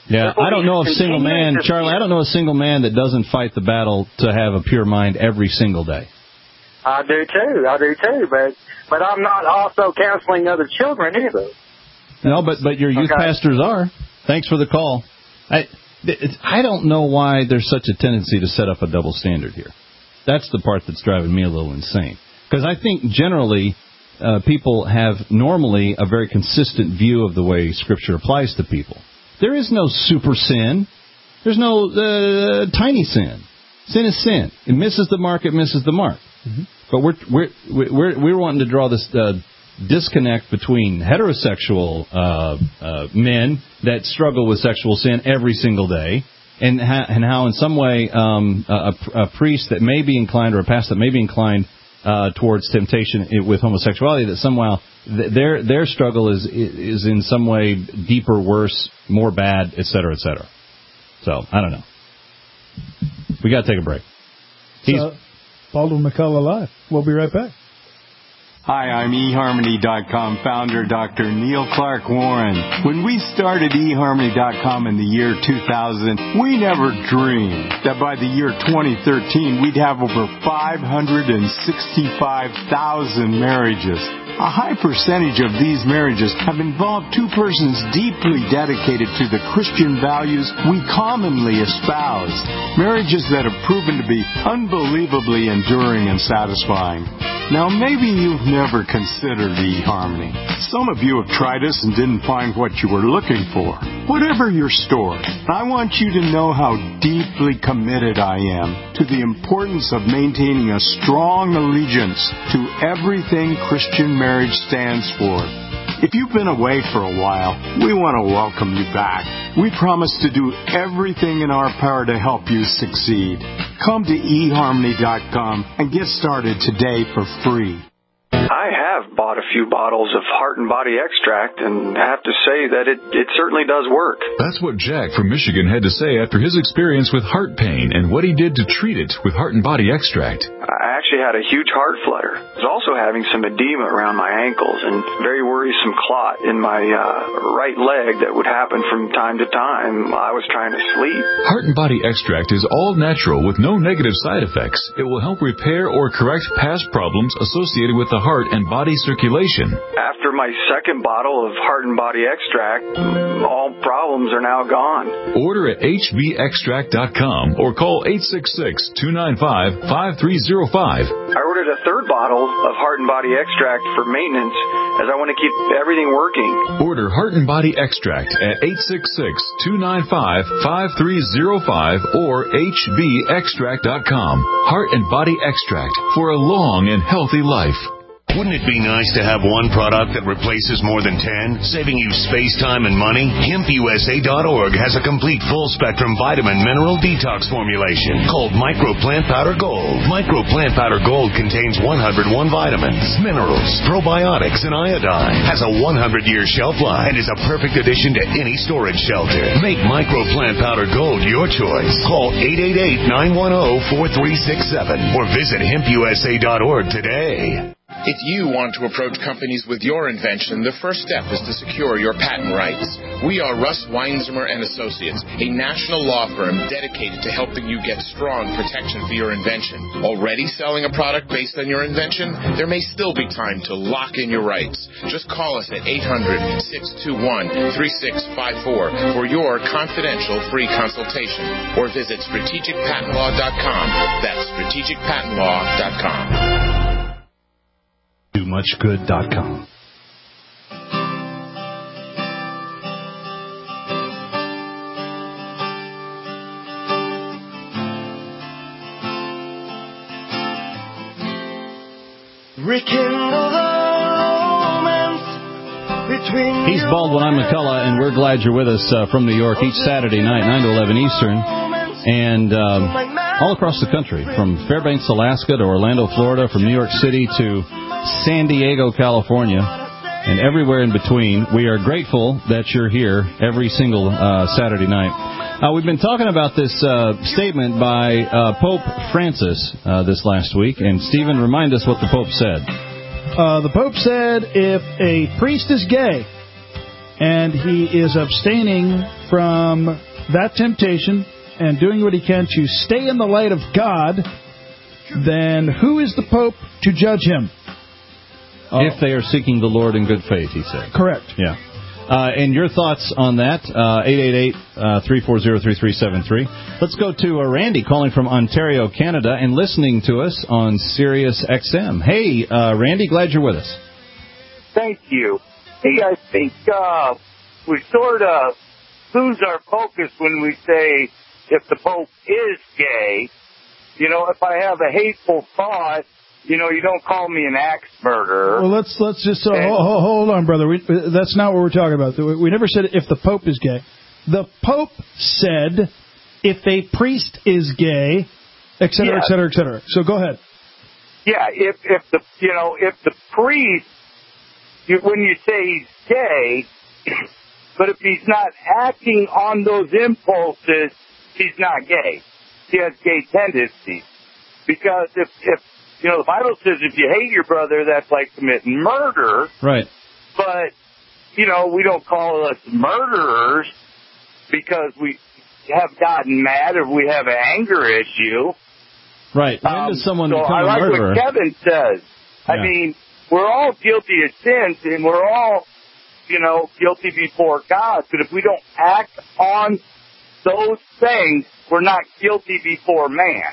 Yeah, I don't know a single man, Charlie, I don't know a single man that doesn't fight the battle to have a pure mind every single day. I do too, I do too, but but I'm not also counseling other children either. No, but but your youth Okay. pastors are. Thanks for the call. I it's, I don't know why there's such a tendency to set up a double standard here. That's the part that's driving me a little insane. Because I think generally uh, people have normally a very consistent view of the way Scripture applies to people. There is no super sin. There's no uh, tiny sin. Sin is sin. It misses the mark. It misses the mark. Mm-hmm. But we're we're we're we're wanting to draw this uh, disconnect between heterosexual uh, uh, men that struggle with sexual sin every single day, and ha- and how in some way um, a, a priest that may be inclined or a pastor that may be inclined uh, towards temptation with homosexuality, that somehow th- their their struggle is is in some way deeper, worse, more bad, et cetera, et cetera. So I don't know. We got to take a break. He's uh, Baldwin McCullough Live. We'll be right back. Hi, I'm e harmony dot com founder Doctor Neil Clark Warren. When we started e harmony dot com in the year two thousand, we never dreamed that by the year twenty thirteen we'd have over five hundred sixty-five thousand marriages. A high percentage of these marriages have involved two persons deeply dedicated to the Christian values we commonly espouse. Marriages that have proven to be unbelievably enduring and satisfying. Now, maybe you've never considered eHarmony. Some of you have tried us and didn't find what you were looking for. Whatever your story, I want you to know how deeply committed I am to the importance of maintaining a strong allegiance to everything Christian marriage stands for. If you've been away for a while, we want to welcome you back. We promise to do everything in our power to help you succeed. Come to e harmony dot com and get started today for free. I have bought a few bottles of Heart and Body Extract and have to say that it, it certainly does work. That's what Jack from Michigan had to say after his experience with heart pain and what he did to treat it with Heart and Body Extract. I actually had a huge heart flutter. I was also having some edema around my ankles and very worrisome clot in my uh, right leg that would happen from time to time while I was trying to sleep. Heart and Body Extract is all natural with no negative side effects. It will help repair or correct past problems associated with the heart and body circulation. After my second bottle of Heart and Body Extract, all problems are now gone. Order at h b extract dot com or call eight six six, two nine five, five three zero five. I ordered a third bottle of Heart and Body Extract for maintenance as I want to keep everything working. Order Heart and Body Extract at eight six six, two nine five, five three zero five or h b extract dot com. Heart and Body Extract for a long and healthy life. Wouldn't it be nice to have one product that replaces more than ten, saving you space, time, and money? hemp u s a dot org has a complete full-spectrum vitamin mineral detox formulation called Micro Plant Powder Gold. Micro Plant Powder Gold contains one hundred one vitamins, minerals, probiotics, and iodine. Has a one hundred year shelf life and is a perfect addition to any storage shelter. Make Micro Plant Powder Gold your choice. Call eight eight eight, nine one zero, four three six seven or visit hemp u s a dot org today. If you want to approach companies with your invention, the first step is to secure your patent rights. We are Russ Weinzimmer and Associates, a national law firm dedicated to helping you get strong protection for your invention. Already selling a product based on your invention? There may still be time to lock in your rights. Just call us at eight hundred, six two one, three six five four for your confidential free consultation or visit strategic patent law dot com. That's strategic patent law dot com. do much good dot com. Rekindle the romance between He's Baldwin, I'm McCullough, and we're glad you're with us uh, from New York each Saturday night, nine to eleven Eastern, and um, all across the country, from Fairbanks, Alaska to Orlando, Florida, from New York City to San Diego, California, and everywhere in between. We are grateful that you're here every single uh, Saturday night. Uh, we've been talking about this uh, statement by uh, Pope Francis uh, this last week, and Stephen, remind us what the Pope said. Uh, the Pope said if a priest is gay, and he is abstaining from that temptation and doing what he can to stay in the light of God, then who is the Pope to judge him? If they are seeking the Lord in good faith, he said. Correct. Yeah. Uh, and your thoughts on that, uh, eight eight eight, three four zero, three three seven three. Let's go to uh, Randy calling from Ontario, Canada, and listening to us on Sirius X M. Hey, uh, Randy, glad you're with us. Thank you. Hey, I think uh, we sort of lose our focus when we say if the Pope is gay. You know, if I have a hateful thought, you know, you don't call me an axe murderer. Well, let's let's just uh, hold, hold on, brother. We, that's not what we're talking about. We never said if the Pope is gay. The Pope said if a priest is gay, et cetera, Yeah. et cetera, et cetera. So go ahead. Yeah, if if the you know if the priest, you, when you say he's gay, but if he's not acting on those impulses, he's not gay. He has gay tendencies. Because if if you know the Bible says if you hate your brother, that's like committing murder. Right. But you know we don't call us murderers because we have gotten mad or we have an anger issue. Right. When Um, does someone so become I a like murderer? what Kevin says. I Yeah. mean, we're all guilty of sins, and we're all, you know, guilty before God. But if we don't act on those things, we're not guilty before man.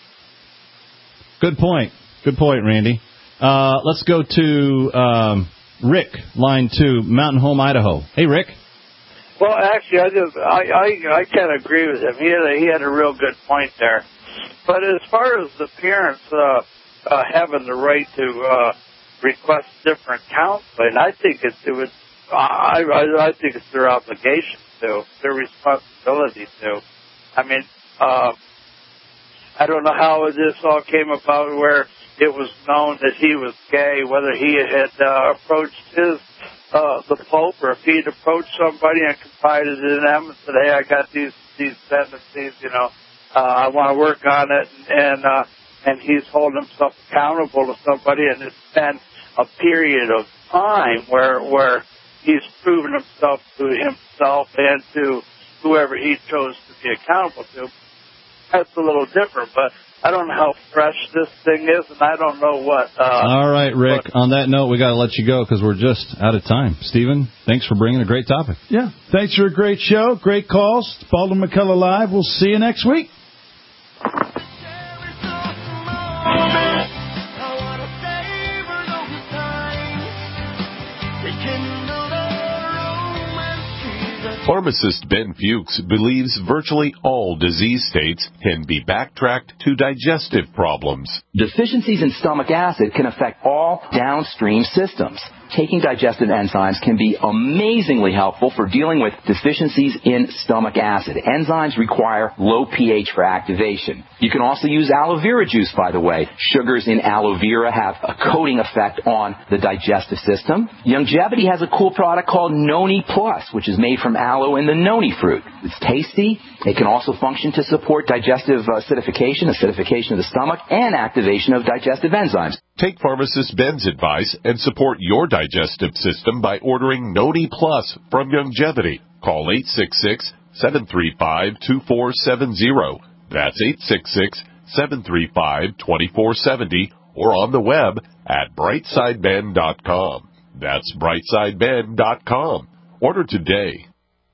Good point. Good point, Randy. Uh, let's go to um, Rick, line two, Mountain Home, Idaho. Hey, Rick. Well, actually, I just I I, I kind of agree with him. He had a, he had a real good point there. But as far as the parents uh, uh, having the right to uh, request different counseling, I think it's it would I, I I think it's their obligation to, their responsibility to. I mean, uh, I don't know how this all came about, where it was known that he was gay, whether he had uh, approached his uh, the Pope, or if he'd approached somebody and confided in them and said, "Hey, I got these these tendencies, you know, uh, I want to work on it," and uh, and he's holding himself accountable to somebody, and it's been a period of time where where he's proven himself to himself and to whoever he chose to be accountable to. That's a little different, but I don't know how fresh this thing is, and I don't know what. Uh, All right, Rick. On that note, we got to let you go because we're just out of time. Stephen, thanks for bringing a great topic. Yeah. Thanks for a great show. Great calls. Baldwin McCullough Live. We'll see you next week. Pharmacist Ben Fuchs believes virtually all disease states can be backtracked to digestive problems. Deficiencies in stomach acid can affect all downstream systems. Taking digestive enzymes can be amazingly helpful for dealing with deficiencies in stomach acid. Enzymes require low pH for activation. You can also use aloe vera juice, by the way. Sugars in aloe vera have a coating effect on the digestive system. Longevity has a cool product called Noni Plus, which is made from aloe and the noni fruit. It's tasty. It can also function to support digestive acidification, acidification of the stomach, and activation of digestive enzymes. Take Pharmacist Ben's advice and support your digestive system by ordering Noni Plus from Longevity. Call eight six six, seven three five, two four seven zero. That's eight six six, seven three five, two four seven zero, or on the web at brightside ben dot com. That's brightside ben dot com. Order today.